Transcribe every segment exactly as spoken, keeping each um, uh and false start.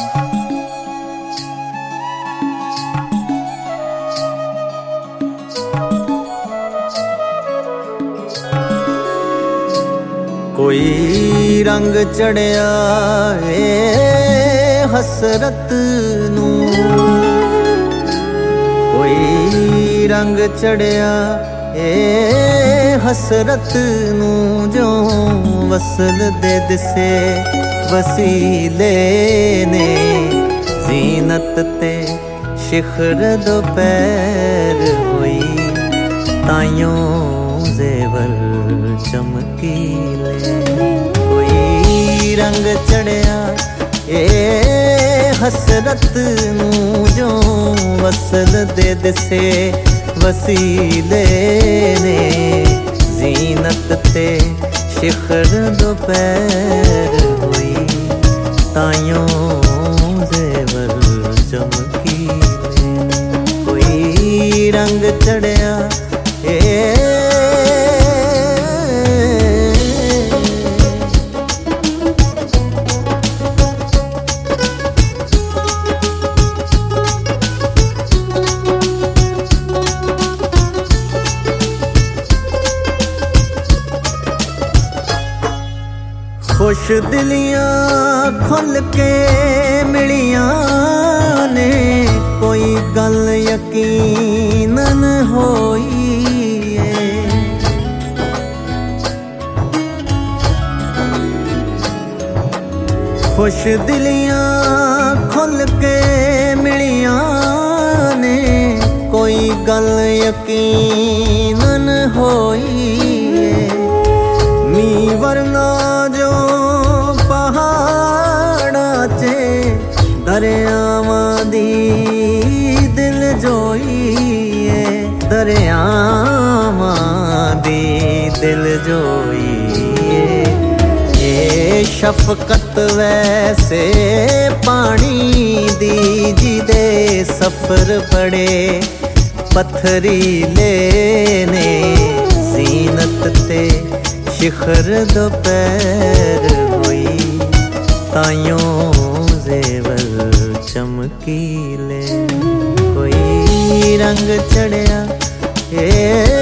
कोई रंग चढ़िया ए हसरत नूं, कोई रंग चढ़िया ए हसरत नूं, जो वसल दे दिसे वसीले ने, जीनत ते शिखर दोपहर होई, ताइयों जेवर चमकीले। कोई रंग चढ़िया ए हसरत नूं, जो वसल दे दिसे वसीले ने, जीनत ते शिखर दोपहर होई, ताइयों जेवर चमकीले। कोई रंग चढ़िया ए खुश दिलियां खुल के मिलियां ने, कोई गल यकीनन होई है। खुश दिलियां खुल के मिलियां ने, कोई गल यकीनन होई है। मी वरना जो दरियावां दी दिल जोई है, दरियावां दी दिल जोई है। ये शफकत वैसे पानी दी, जिदे सफर बड़े पत्थरीले ने, जीनत ते शिखर दोपहर होई, ताइयों जेवर चमकीले। कोई रंग चढ़िया ए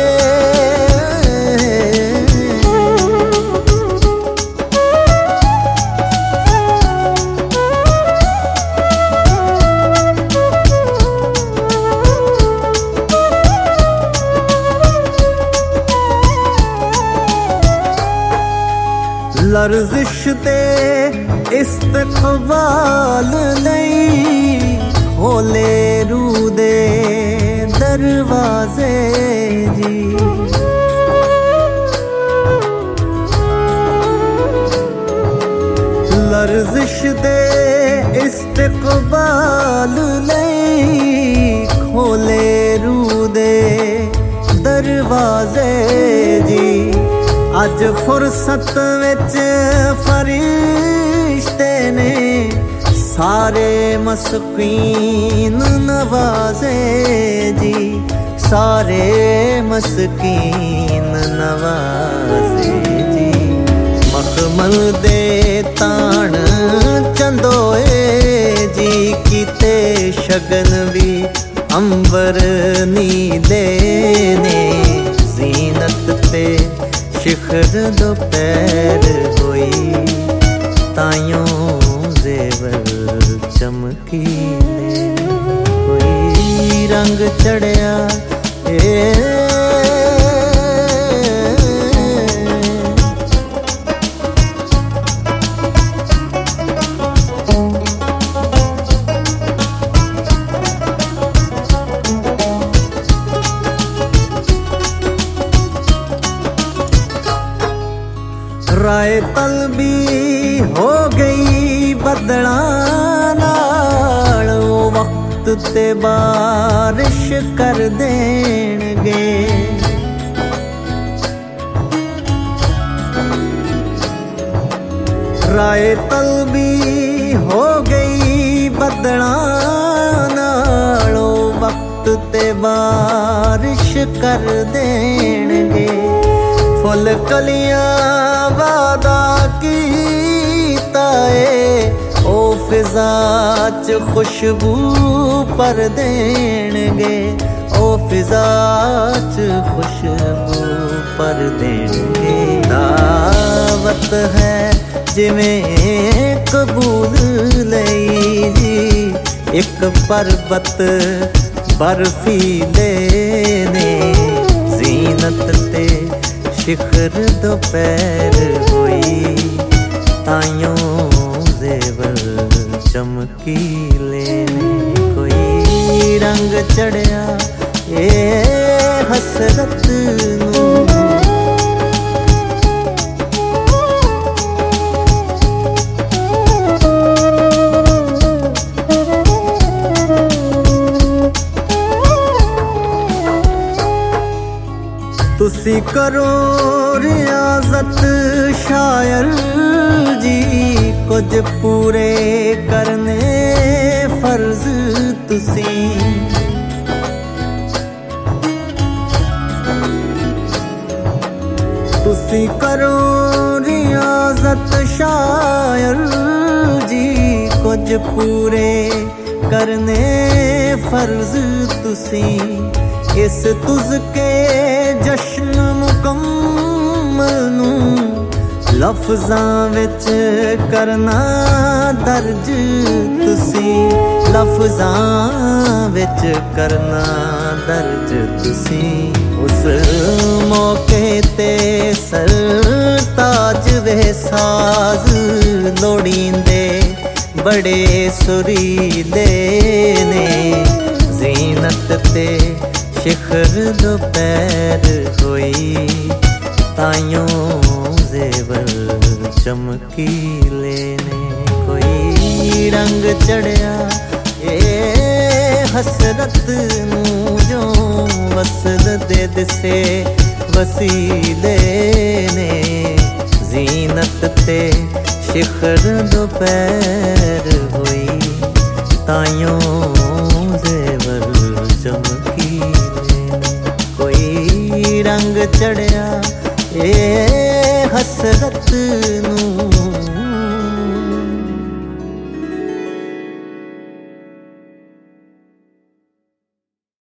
लर्जिश ते इस्तकबाल नहीं, खोले रूह दे दरवाजे जी। लर्जिश दे इस्तकबाल नहीं, खोले रूह दे दरवाजे जी। अज फुरसत विच फरिश्ते ने, सारे मस्कीन नवाजे जी, सारे मस्कीन नवाजे जी। मखमल दे ताण चंदोए जी, कीते शगन भी अंबर नीले ने, जीनत ते शिखर दोपहर होई, ताइयों जेवर चमकीले। कोई रंग चढ़िया ए राय तलबी हो गई बदला नाल, वो वक्त ते बारिश कर देणगे। राय तलबी हो गई बदला नाल, वो वक्त ते बारिश कर देणगे। फुल कलियां वादा कीता ए, ओ फिजा च खुशबू पर देणगे, ओ फिजा च खुशबू पर देणगे। दावत है जिवें कबूल लई जी, एक पर्वत बर्फीले ने, जीनत ते शिखर दोपहर होई, ताइयों जेवर चमकीले ने। कोई रंग चढ़िया ए हसरत नूं, तुसी करो रियाजत शायर जी, कुछ पूरे करने फर्ज तुसी। तुसी करो रियाजत शायर जी, कुछ पूरे करने फर्ज तुसी। इस तुझ के जश्न मुकम्मल नूं लफ्ज़ां विच करना दर्ज तुसी, लफ्ज़ां विच करना दर्ज तुसी। उस मौके ते सरताज वे साज लोड़ींदे बड़े सुरीले ने, जीनत ते शिखर दोपहर होई, ताइयों जेवर चमकीले ने। कोई रंग चढ़िया ए हसरत नूं, जो वसल दे दिसे वसीले ने, जीनत ते शिखर दोपहर होई, ताइयों जेवर चमकीले। कोई रंग चढ़िया ए हसरत नूं,